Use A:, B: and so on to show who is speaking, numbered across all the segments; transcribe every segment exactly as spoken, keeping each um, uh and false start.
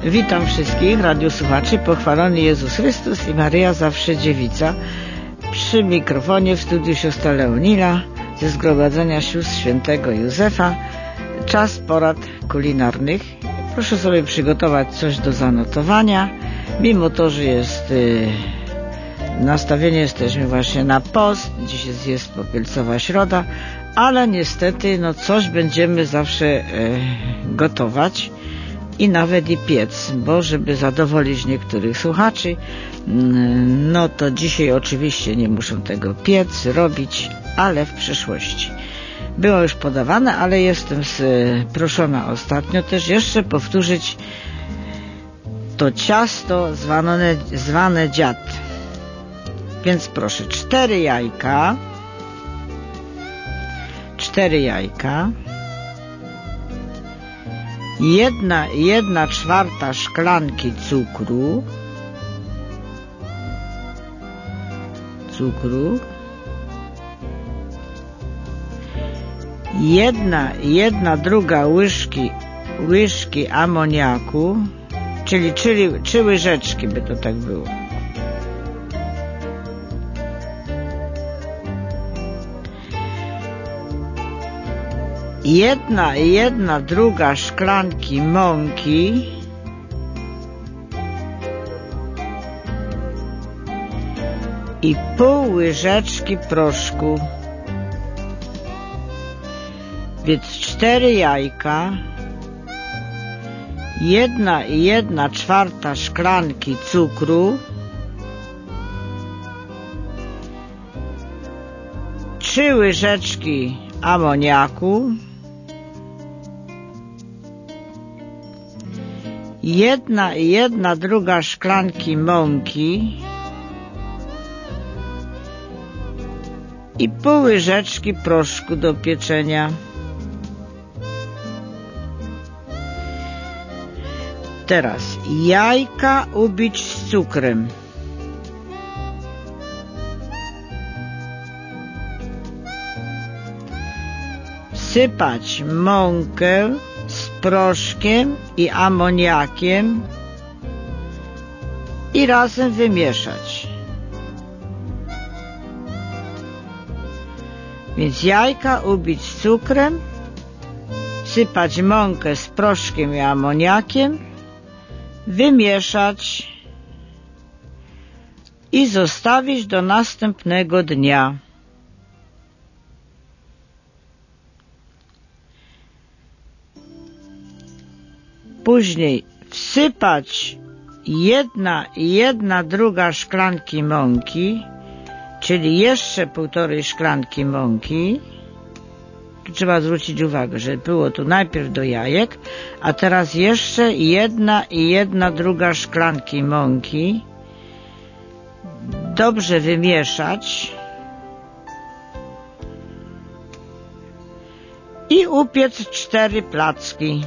A: Witam wszystkich radiosłuchaczy, pochwalony Jezus Chrystus i Maryja zawsze dziewica. Przy mikrofonie w studiu siostra Leonila ze Zgromadzenia Sióstr Świętego Józefa. Czas porad kulinarnych. Proszę sobie przygotować coś do zanotowania. Mimo to, że jest yy, nastawienie, jesteśmy właśnie na post. Dziś jest, jest popielcowa środa, ale niestety no coś będziemy zawsze yy, gotować. I nawet i piec, bo żeby zadowolić niektórych słuchaczy, no to dzisiaj oczywiście nie muszą tego piec, robić, ale w przyszłości. Było już podawane, ale jestem proszona ostatnio też jeszcze powtórzyć to ciasto zwane, zwane dziad. Więc proszę, cztery jajka, cztery jajka, Jedna, jedna czwarta szklanki cukru, cukru, jedna, jedna druga łyżki, łyżki amoniaku, czyli, czyli trzy łyżeczki by to tak było. Jedna, jedna druga szklanki mąki, i pół łyżeczki proszku. Więc cztery jajka, jedna i jedna czwarta szklanki cukru, trzy łyżeczki amoniaku, jedna i jedna druga szklanki mąki i pół łyżeczki proszku do pieczenia. Teraz jajka ubić z cukrem. Sypać mąkę z proszkiem i amoniakiem i razem wymieszać. Więc jajka ubić z cukrem, sypać mąkę z proszkiem i amoniakiem, wymieszać i zostawić do następnego dnia. Później wsypać jedna i jedna druga szklanki mąki, czyli jeszcze półtorej szklanki mąki. Tu trzeba zwrócić uwagę, że było tu najpierw do jajek, a teraz jeszcze jedna i jedna druga szklanki mąki. Dobrze wymieszać i upiec cztery placki.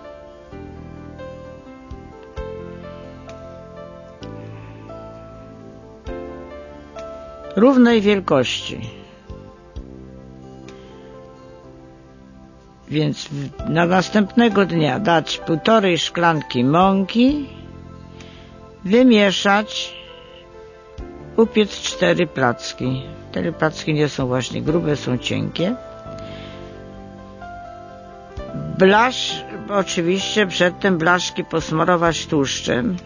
A: Równej wielkości. Więc na następnego dnia dać półtorej szklanki mąki, wymieszać, upiec cztery placki. Cztery placki nie są właśnie grube, są cienkie. Blasz, oczywiście przedtem blaszki posmarować tłuszczem.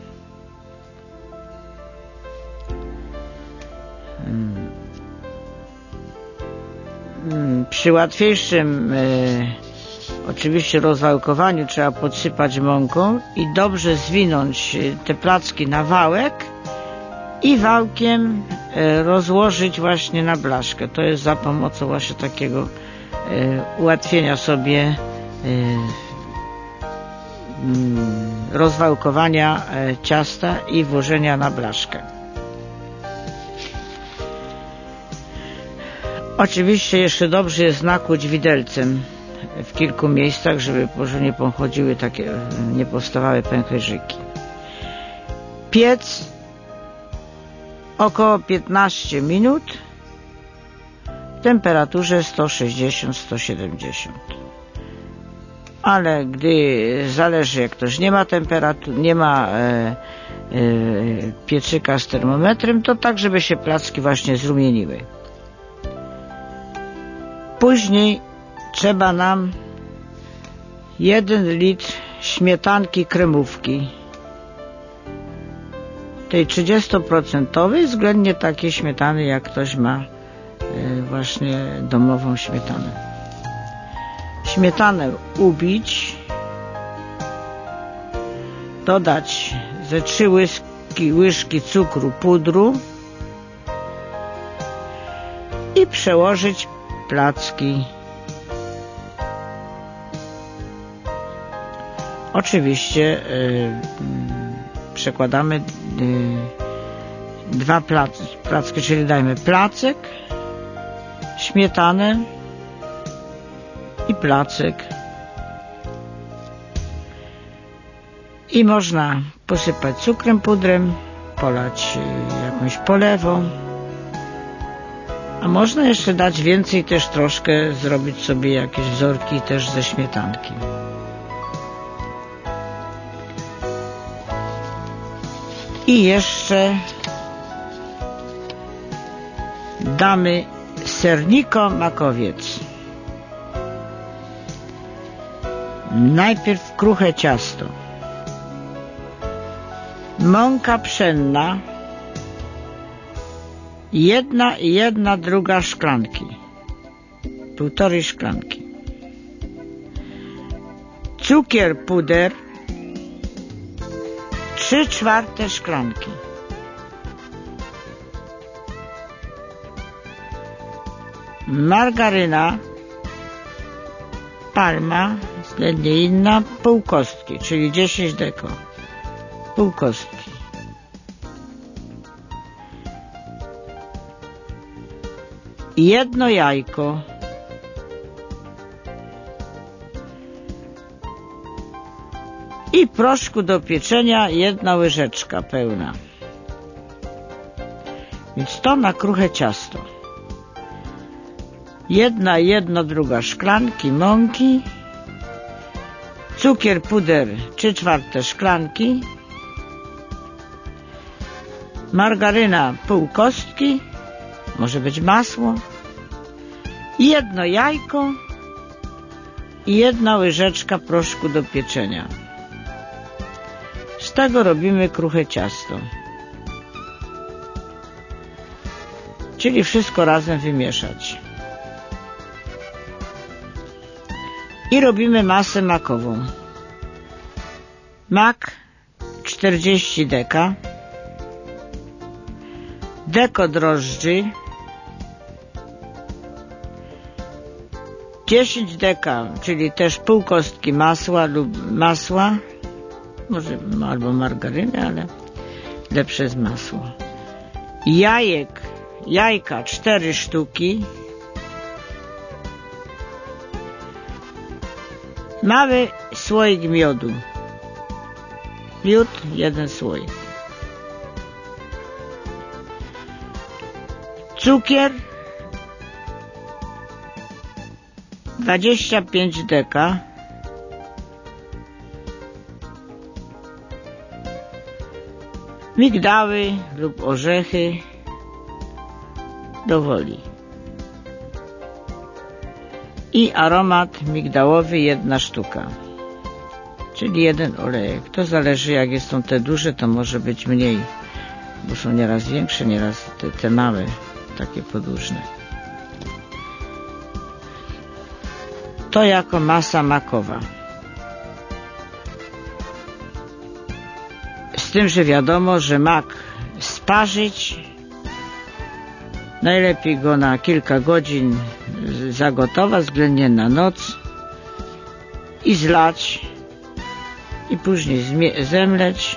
A: Przy łatwiejszym e, oczywiście rozwałkowaniu trzeba podsypać mąką i dobrze zwinąć te placki na wałek i wałkiem e, rozłożyć właśnie na blaszkę. To jest za pomocą właśnie takiego e, ułatwienia sobie e, m, rozwałkowania e, ciasta i włożenia na blaszkę. Oczywiście jeszcze dobrze jest nakłuć widelcem w kilku miejscach, żeby nie pochodziły takie, nie powstawały pęcherzyki. Piec około piętnaście minut w temperaturze sto sześćdziesiąt do stu siedemdziesięciu. ale gdy zależy, jak ktoś nie ma temperatury, nie ma e, e, pieczyka z termometrem, to tak, żeby się placki właśnie zrumieniły. Później trzeba nam jeden litr śmietanki kremówki, tej trzydziestoprocentowej, względnie takiej śmietany, jak ktoś ma y, właśnie domową śmietanę. Śmietanę ubić, dodać ze trzy łyżki, łyżki cukru pudru i przełożyć placki. Oczywiście yy, przekładamy yy, dwa plac, placki, czyli dajmy placek, śmietanę i placek. I można posypać cukrem pudrem, polać yy, jakąś polewą. A można jeszcze dać więcej, też troszkę zrobić sobie jakieś wzorki też ze śmietanki. I jeszcze damy serniko makowiec. Najpierw kruche ciasto. Mąka pszenna. Jedna i jedna druga szklanki. Półtorej szklanki. Cukier puder. Trzy czwarte szklanki. Margaryna. Palma, względnie inna, pół kostki, czyli dziesięć deko. Pół kostki. Jedno jajko. I proszku do pieczenia jedna łyżeczka pełna. Więc to na kruche ciasto. Jedna, jedna, druga szklanki mąki. Cukier puder trzy czwarte szklanki. Margaryna pół kostki. Może być masło. Jedno jajko i jedna łyżeczka proszku do pieczenia. Z tego robimy kruche ciasto. Czyli wszystko razem wymieszać. I robimy masę makową. Mak czterdzieści deka. Deko drożdży. dziesięć deka, czyli też pół kostki masła lub masła. Może albo margaryny, ale lepsze jest masło. Jajek, jajka cztery sztuki. Mały słoik miodu. Miód, jeden słoik. Cukier dwadzieścia pięć deka. Migdały lub orzechy do woli. I aromat migdałowy jedna sztuka. Czyli jeden olejek. To zależy, jak jest są te duże, to może być mniej. Bo są nieraz większe, nieraz te, te małe, takie podłużne. To jako masa makowa. Z tym, że wiadomo, że mak sparzyć, najlepiej go na kilka godzin zagotować, względnie na noc, i zlać, i później zemleć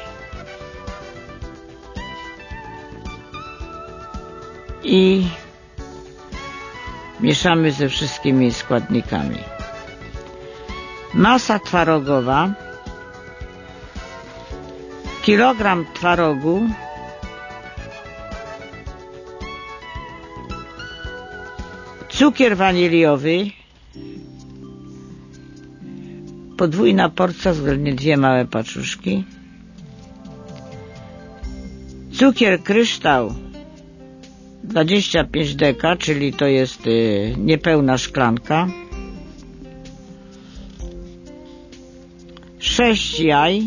A: i mieszamy ze wszystkimi składnikami. Masa twarogowa. Kilogram twarogu, cukier waniliowy, podwójna porcja, względnie dwie małe paczuszki. Cukier kryształ dwadzieścia pięć deka, czyli to jest y, niepełna szklanka. sześć jaj.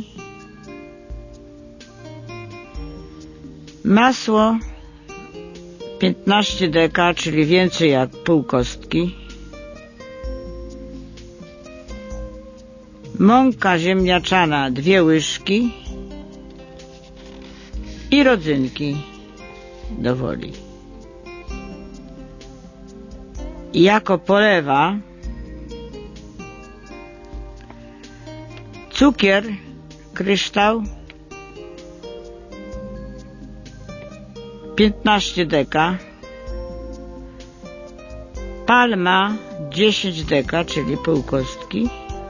A: Masło piętnaście deka, czyli więcej jak pół kostki. Mąka ziemniaczana dwie łyżki i rodzynki do woli. I jako polewa cukier kryształ piętnaście deka, palma dziesięć deka, czyli pół kostki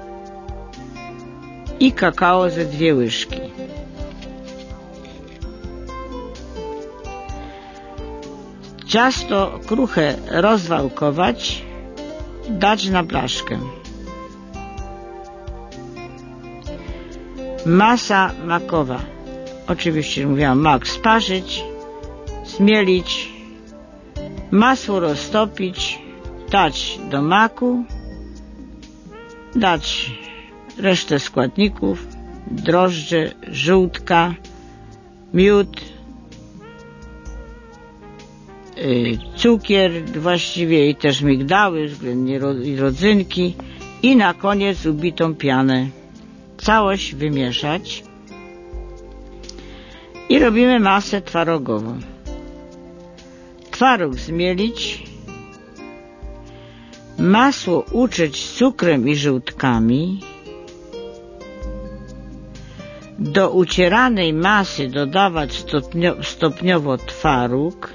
A: i kakao ze dwie łyżki. Ciasto kruche rozwałkować, dać na blaszkę. Masa makowa, oczywiście mówiłam, mak sparzyć, zmielić, masło roztopić, dać do maku, dać resztę składników, drożdże, żółtka, miód, yy, cukier właściwie i też migdały, względnie rodzynki i na koniec ubitą pianę. Całość wymieszać i robimy masę twarogową. Twaróg zmielić, masło uczyć z cukrem i żółtkami, do ucieranej masy dodawać stopnio, stopniowo twaróg,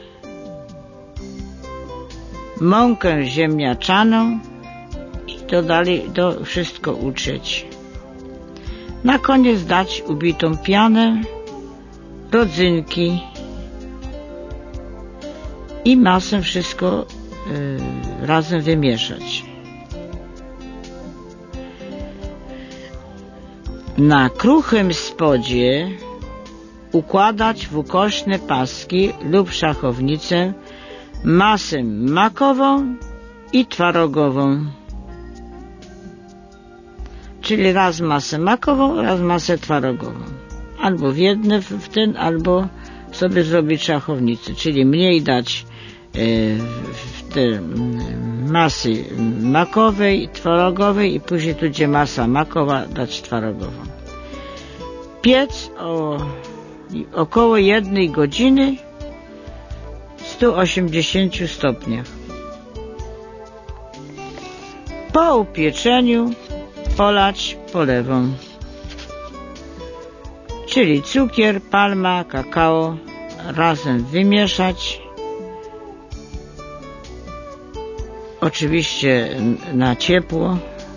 A: mąkę ziemniaczaną i to dalej to wszystko uczyć. Na koniec dać ubitą pianę, rodzynki i masę wszystko y, razem wymieszać. Na kruchym spodzie układać w ukośne paski lub szachownicę masę makową i twarogową. Czyli raz masę makową, raz masę twarogową. Albo w jedne w ten, albo sobie zrobić szachownicę. Czyli mniej dać y, w te masy makowej, twarogowej i później tu, gdzie masa makowa, dać twarogową. Piec o około jednej godziny w stu osiemdziesięciu stopniach. Po upieczeniu polać polewą, czyli cukier, palma, kakao razem wymieszać, oczywiście na ciepło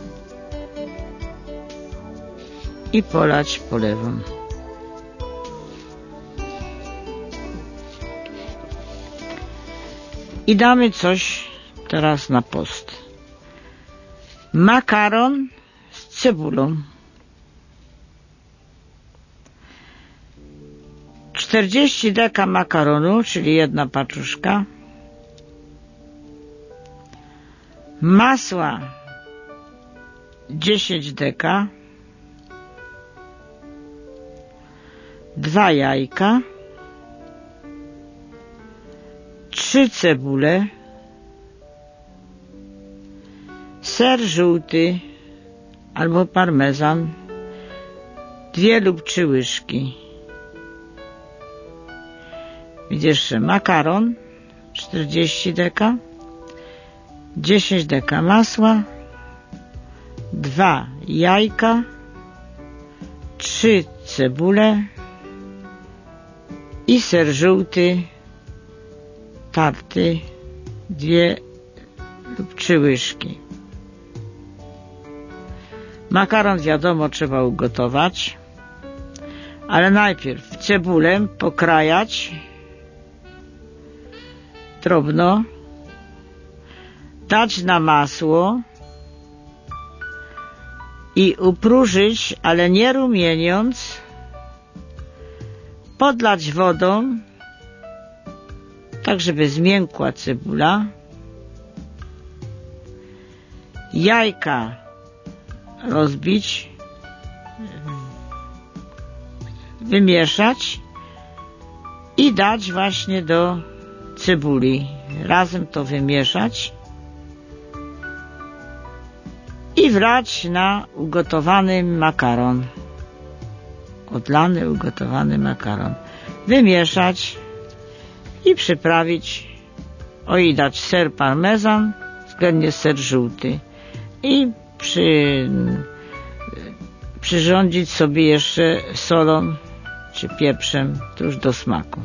A: i polać polewą. I damy coś teraz na post. Makaron z cebulą. czterdzieści deka makaronu, czyli jedna paczuszka. Masła dziesięć deka. Dwa jajka. Trzy cebule. Ser żółty albo parmezan, dwie lub trzy łyżki. Jeszcze makaron czterdzieści deka, dziesięć deka masła, dwa jajka, trzy cebule i ser żółty tarty, dwie lub trzy łyżki. Makaron, wiadomo, trzeba ugotować, ale najpierw cebulę pokrajać drobno, dać na masło, i upróżyć, ale nie rumieniąc, podlać wodą, tak żeby zmiękła cebula, jajka rozbić, wymieszać i dać właśnie do cebuli. Razem to wymieszać i wlać na ugotowany makaron. Odlany, ugotowany makaron. Wymieszać i przyprawić, o i dać ser parmezan, względnie ser żółty. I przy, przyrządzić sobie jeszcze solą czy pieprzem, to już do smaku.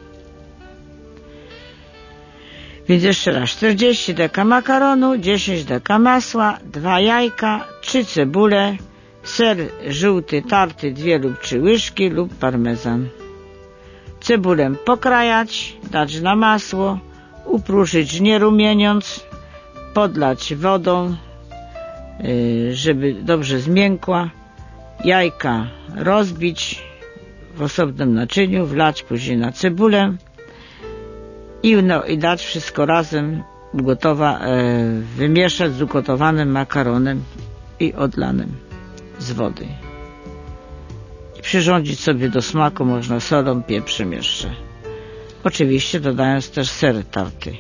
A: Więc jeszcze raz, czterdzieści deka makaronu, dziesięć deka masła, dwa jajka, trzy cebule, ser żółty tarty dwie lub trzy łyżki lub parmezan. Cebulę pokrajać, dać na masło, upróżyć nie rumieniąc, podlać wodą, żeby dobrze zmiękła, jajka rozbić w osobnym naczyniu, wlać później na cebulę i, no, i dać wszystko razem ugotowa, e, wymieszać z ugotowanym makaronem i odlanym z wody. I przyrządzić sobie do smaku można solą, pieprzem jeszcze. Oczywiście dodając też ser tarty.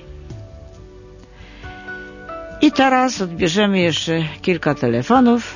A: I teraz odbierzemy jeszcze kilka telefonów.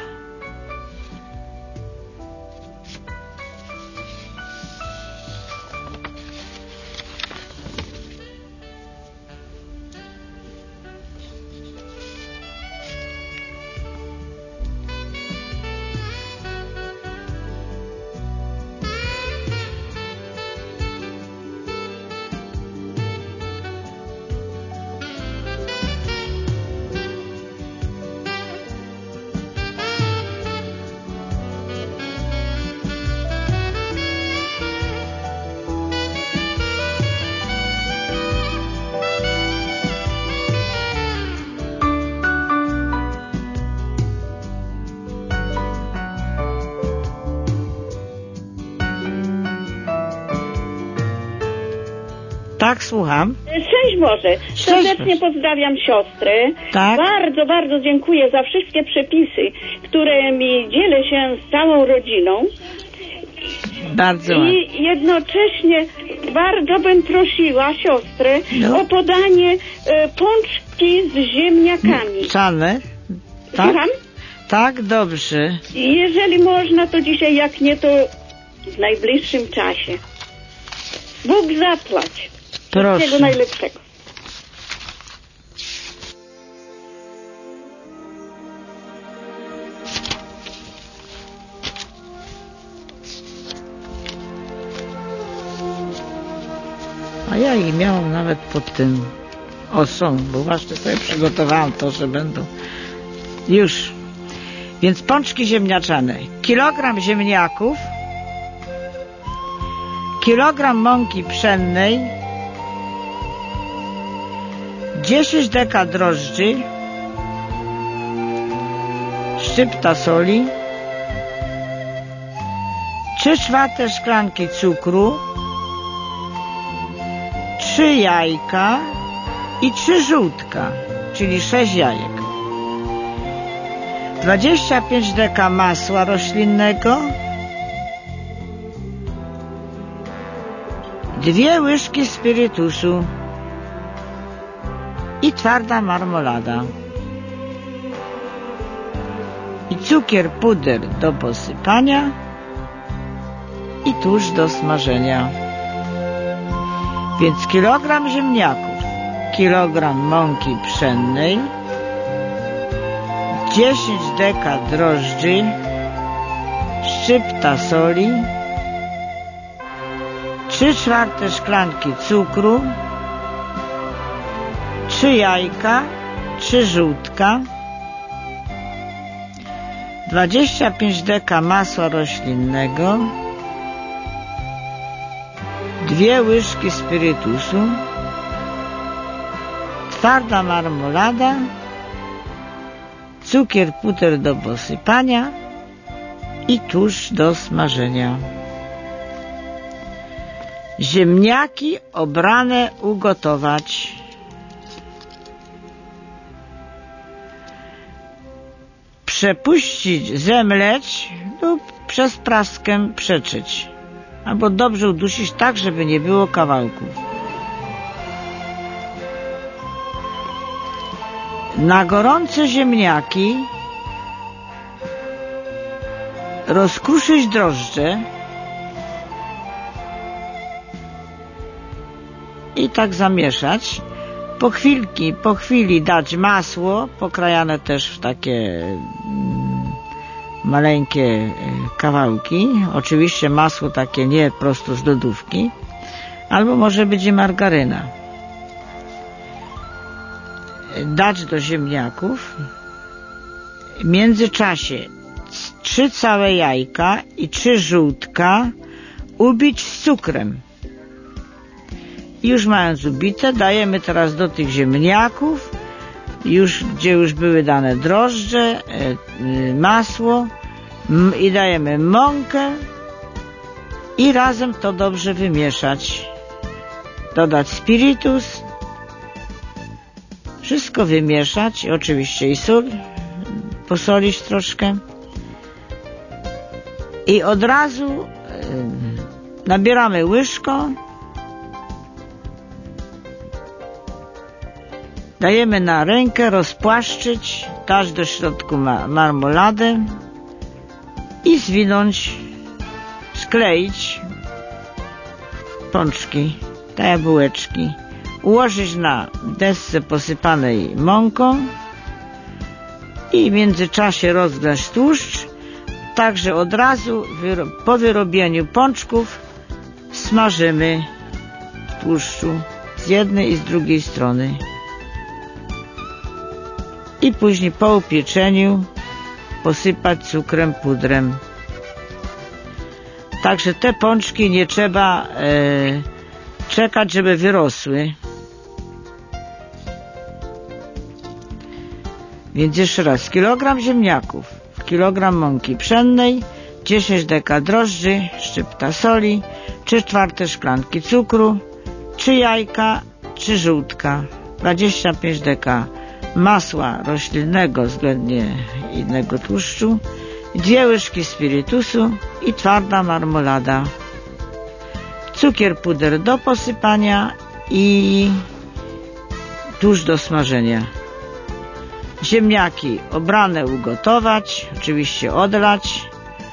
A: Tak, słucham.
B: Cześć Boże. Serdecznie pozdrawiam siostry.
A: Tak.
B: Bardzo, bardzo dziękuję za wszystkie przepisy, które mi dzielę się z całą rodziną.
A: Bardzo
B: I
A: ładnie.
B: jednocześnie bardzo bym prosiła siostrę
A: No.
B: o podanie e, pączki z ziemniakami.
A: Czane? Tak?
B: Słucham?
A: Tak, dobrze.
B: Jeżeli można, to dzisiaj, jak nie, to w najbliższym czasie. Bóg zapłać.
A: Proszę.
B: Wszystkiego najlepszego.
A: A ja ich miałam nawet pod tym osą, bo właśnie sobie przygotowałam to, że będą już. Więc pączki ziemniaczane. Kilogram ziemniaków, kilogram mąki pszennej, dziesięć deka drożdży, szczypta soli, trzy czwarte szklanki cukru, trzy jajka i trzy żółtka, czyli sześć jajek. dwadzieścia pięć deka masła roślinnego, dwie łyżki spirytusu i twarda marmolada i cukier puder do posypania i tłuszcz do smażenia. Więc kilogram ziemniaków, kilogram mąki pszennej, dziesięć deka drożdży, szczypta soli, trzy czwarte szklanki cukru, trzy jajka, trzy żółtka, dwadzieścia pięć deka masła roślinnego, dwie łyżki spirytusu, twarda marmolada, cukier puder do posypania i tuż do smażenia. Ziemniaki obrane ugotować. Przepuścić, zemleć lub przez praskę przeczyć, albo dobrze udusić tak, żeby nie było kawałków. Na gorące ziemniaki rozkruszyć drożdże i tak zamieszać. Po chwilki, po chwili dać masło, pokrajane też w takie mm, maleńkie kawałki. Oczywiście masło takie nie prosto z lodówki, albo może być i margaryna. Dać do ziemniaków. W międzyczasie trzy całe jajka i trzy żółtka ubić z cukrem. Już mając ubite, dajemy teraz do tych ziemniaków, już, gdzie już były dane drożdże, masło i dajemy mąkę i razem to dobrze wymieszać. Dodać spirytus, wszystko wymieszać, oczywiście i sól, posolić troszkę i od razu nabieramy łyżką. Dajemy na rękę rozpłaszczyć, dać do środku ma marmoladę i zwinąć, skleić pączki, te bułeczki, ułożyć na desce posypanej mąką i w międzyczasie rozgrzać tłuszcz, także od razu po wyrobieniu pączków smażymy w tłuszczu z jednej i z drugiej strony. I później po upieczeniu posypać cukrem, pudrem. Także te pączki nie trzeba e, czekać, żeby wyrosły. Więc jeszcze raz, kilogram ziemniaków, kilogram mąki pszennej, dziesięć deka drożdży, szczypta soli, trzy czwarte szklanki cukru, trzy jajka, trzy żółtka, dwadzieścia pięć deka masła roślinnego względnie innego tłuszczu, dwie łyżki spirytusu i twarda marmolada, cukier, puder do posypania i tłuszcz do smażenia. Ziemniaki obrane ugotować, oczywiście odlać,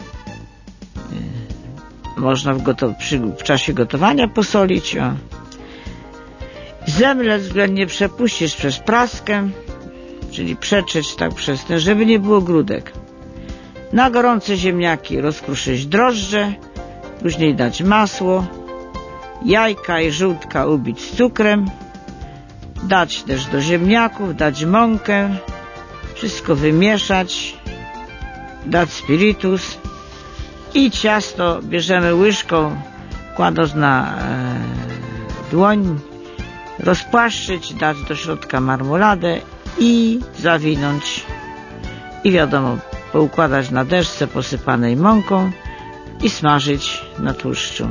A: można w, przy, w czasie gotowania posolić, o. Zemleć, względnie przepuścić przez praskę, czyli przetrzeć tak przez ten, żeby nie było grudek. Na gorące ziemniaki rozkruszyć drożdże, później dać masło, jajka i żółtka ubić z cukrem, dać też do ziemniaków, dać mąkę, wszystko wymieszać, dać spirytus i ciasto bierzemy łyżką, kładąc na e, dłoń, rozpłaszczyć, dać do środka marmoladę i zawinąć i wiadomo, poukładać na desce posypanej mąką i smażyć na tłuszczu.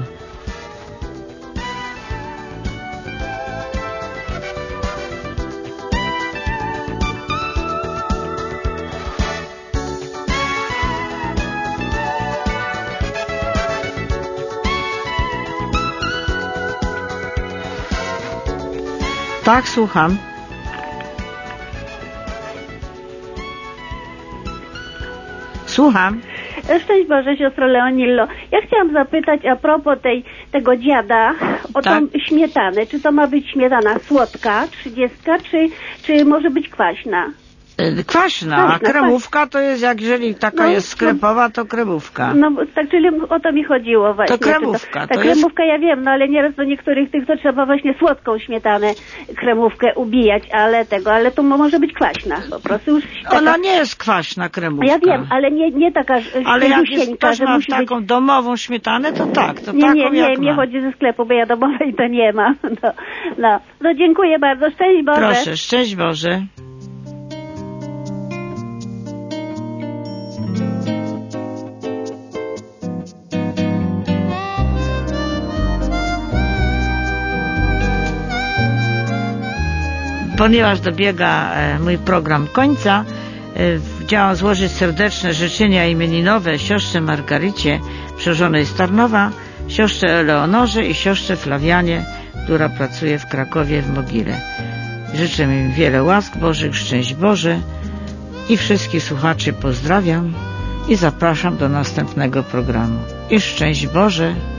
A: Tak, słucham. Słucham.
B: Szczęść Boże, siostro Leonillo. Ja chciałam zapytać a propos tej, tego dziada o
A: tak.
B: tą śmietanę. Czy to ma być śmietana słodka, trzydziestka, czy, czy może być kwaśna?
A: Kwaśna, a kremówka to jest, jak jeżeli taka no, jest sklepowa, to kremówka.
B: No tak, czyli o to mi chodziło właśnie.
A: To kremówka.
B: To, ta to kremówka jest... ja wiem, no ale nieraz do niektórych tych to trzeba właśnie słodką śmietanę, kremówkę ubijać, ale tego, ale to może być kwaśna po prostu. Już taka...
A: Ona nie jest kwaśna kremówka.
B: Ja wiem, ale nie, nie taka
A: ale jak jest, ktoś ma taką być... domową śmietanę, to tak, to
B: nie,
A: taką
B: nie, nie,
A: jak
B: nie
A: ma.
B: chodzi ze sklepu, bo ja domowej to nie ma. No, no. no dziękuję bardzo, szczęść Boże.
A: Proszę, szczęść Boże. ponieważ dobiega mój program końca, chciałam złożyć serdeczne życzenia imieninowe siostrze Margarycie, przełożonej z Tarnowa, siostrze Eleonorze i siostrze Flawianie, która pracuje w Krakowie w Mogile. Życzę im wiele łask Bożych, szczęść Boże i wszystkich słuchaczy pozdrawiam i zapraszam do następnego programu. I szczęść Boże.